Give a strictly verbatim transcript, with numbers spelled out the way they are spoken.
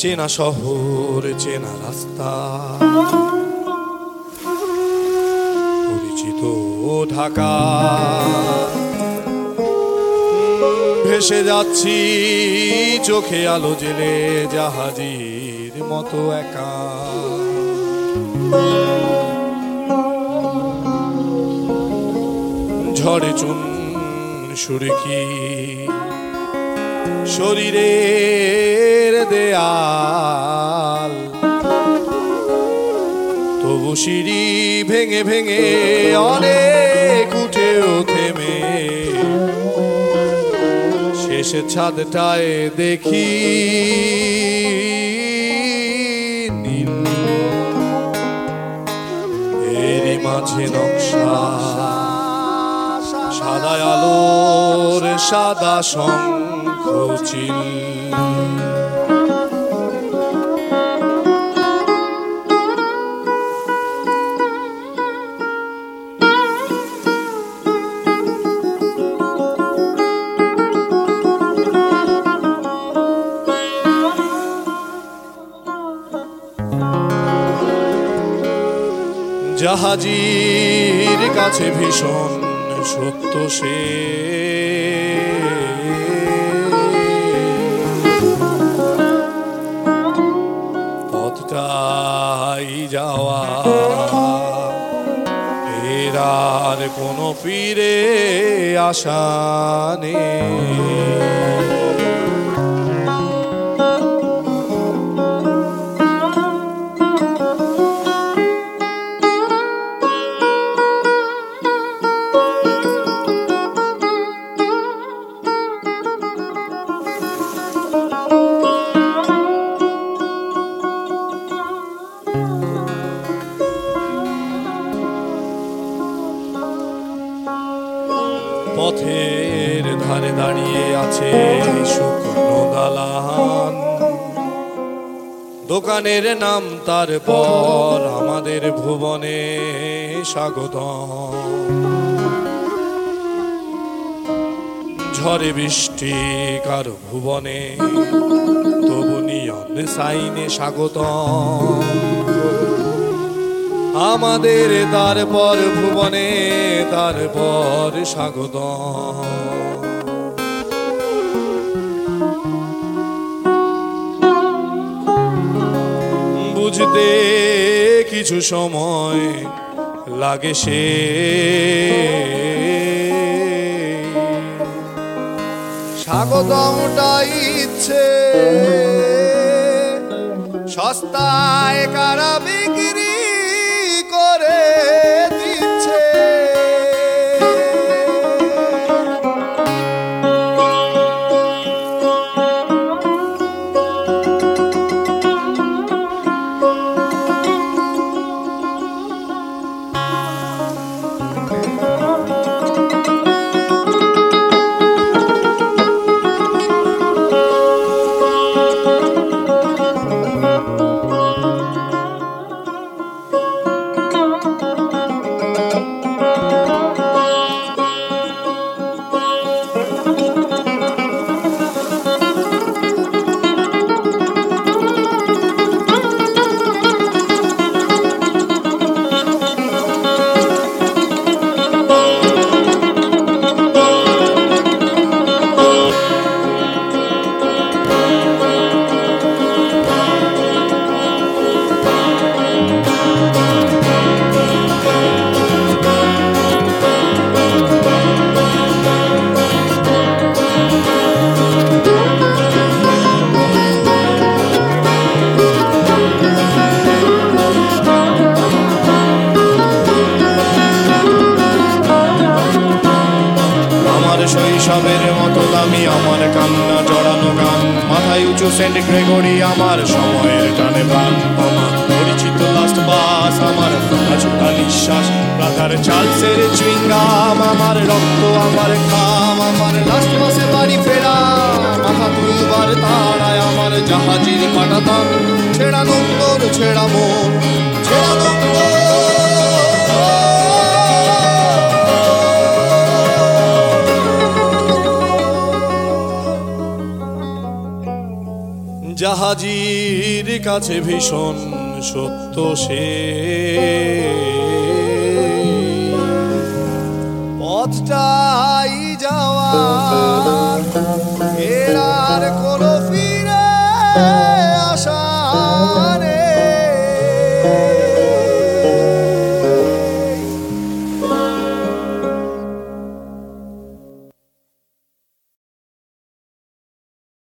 চেনা শহর চেনা রাস্তা পরিচিত ঢাকা ভেসে যাচ্ছি চোখে আলো জেলে জাহাজের মতো একা ঝড়ে চুন সুরকি শরীরের দেয়াল তবু সিঁড়ি ভেঙে ভেঙে অনেক উঠেও থেমে শেষে ছাদটায় দেখি নীল এরই মাঝে নকশা সাদা আলোর সাদা শঙ্খচিল জাহাজের কাছে ভীষণ সত্য সে পথটাই যাওয়া এর আর কোনো ফিরে আশা নেই পথের ধারে দাঁড়িয়ে আছে শুকনো দালান দোকানের নাম তারপর আমাদের ভুবনে স্বাগত ঝড়ে বৃষ্টি কারো ভুবনে তবু নিয়ন সাইনে স্বাগত আমাদের তারপর ভুবনে তারপর স্বাগত বুঝতে কিছু সময় লাগে সে স্বাগতমটাই ইচ্ছে সস্তায় কারা বিক্রি করে দিচ্ছে শৈশবের মতো দামি আমার কান্না জড়ানো গান মাথায় উঁচু সেন্ট গ্রেগরি আমার সময়ের টানে প্রাণ পরিচিত লাস্ট বাস আমার ছোটা নিঃশ্বাস রাধার চার্লসের চুইংগাম আমার রক্ত আমার খাম আমার লাস্ট বাসে বাড়ি ফেরা মাথা তুলবার তাড়ায় আমার জাহাজের পাটাতাম ছেড়া নন্দর ছেড়া মন ছেড়া নন্দর জাহাজীর কাছে ভীষণ সত্য সে